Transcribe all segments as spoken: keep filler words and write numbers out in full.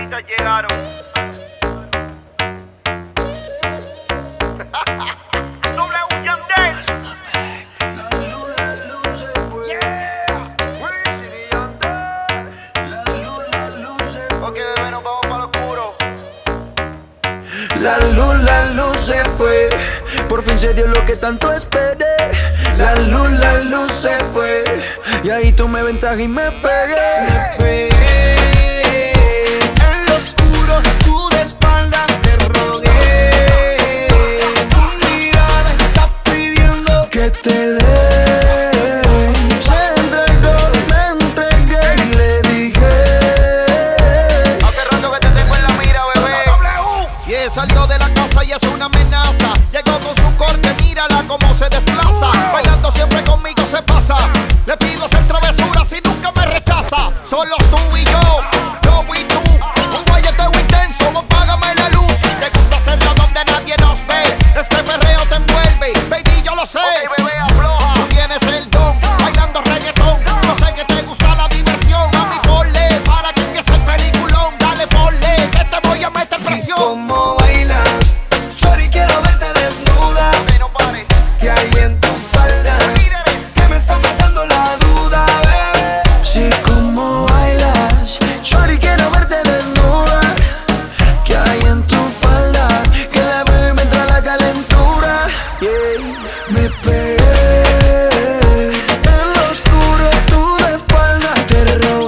artistas llegaron. W Yandel. La luz, la luz se fue. Yeah. Wisin y Yandel. La luz, la luz se fue. Ok, bebé, nos vamos para lo oscuro. La luz, la luz se fue. Por fin se dio lo que tanto esperé. La luz, la luz se fue. Y ahí tú me ventaja y me pegué. Me pegué. En lo oscuro, tú de espalda te rogué. Tu mirada está pidiendo que te dé. Se entregó, me entregué y le dije. Hace rato que te tengo en la mira, bebé. Y yeah, salió de la casa y es una amenaza. Llegó con su corte, mírala cómo se desplaza. Bailando siempre conmigo se pasa. Le pido hacer travesuras y nunca me rechaza. Solo tú y yo, yo y tú. Un guayeteo intenso, apágame la luz. Te gusta hacerlo donde nadie nos ve. Este perreo te envuelve, baby, yo lo sé. Ok, bebé, afloja. Tú tienes el don, bailando reggaetón. Yo sé que te gusta la diversión. A mí ponle, para que empiece el peliculón. Dale, ponle, que te voy a meter presión. ¿Cómo bailas? Shorty, quiero verte desnuda. Ok, no pares. ¿Qué hay en tu falda? Que me está matando la duda, bebé. Sí, ¿cómo bailas? Shorty, quiero verte desnuda. ¿Qué hay en tu falda? Que la veo y me entra la calentura. Yeah, me pegué. En lo oscuro, tú de espalda te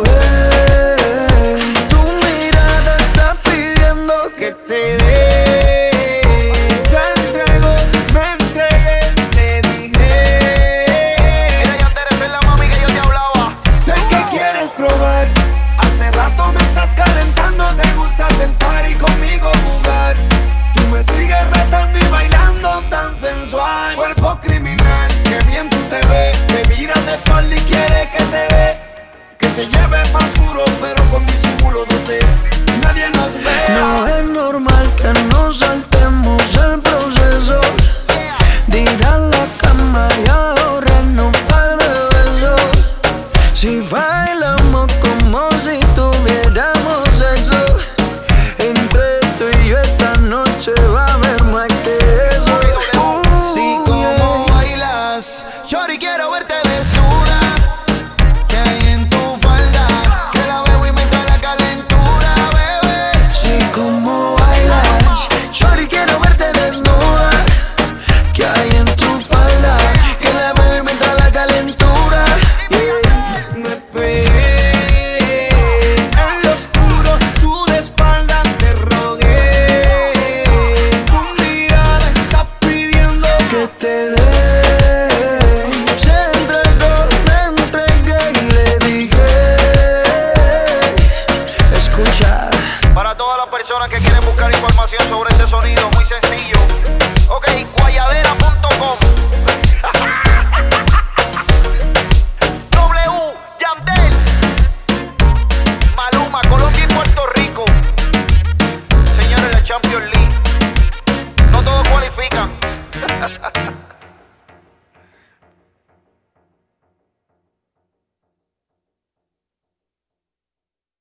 robé. Tu mirada está pidiendo que te dé. Se entregó, me entregué, te dije. Mira, Yandel, esa es la mami que yo te hablaba. Sé que quieres probar. Hace rato me estás calentando. Te gusta tentar y conmigo jugar. Tú me sigues retando y bailando tan sensual. Cuerpo criminal, que bien tú te ves. Te miras de espalda y quiere que te dé. Que te lleve más juro, pero con disimulo donde nadie nos ve. No es normal que nos saltemos el proceso. Tirar la cama y ahorrarnos un par de besos. Si bailamos como si tuviéramos sexo. Entre tú y yo esta noche va a haber más que eso. Uh, Sí, yeah. como bailas, Shorty, quiero verte desnuda. ¿Qué hay en tu falda? Que la veo y me entra la calentura, bebé. Sí, como bailas. Shorty, quiero verte desnuda. ¿Qué hay en tu falda? Que la veo y me entra la calentura. Yeah. Me pegué. En lo oscuro, tú de espalda te rogué. Tu mirada está pidiendo que te dé. Se entregó, me entregué y le dije. Escucha. Para todas las personas que quieren buscar información sobre este sonido, muy sencillo. Ok, guayadera punto com. W Yandel. Maluma, Colombia y Puerto Rico. Señores, la Champions League. No todos cualifican.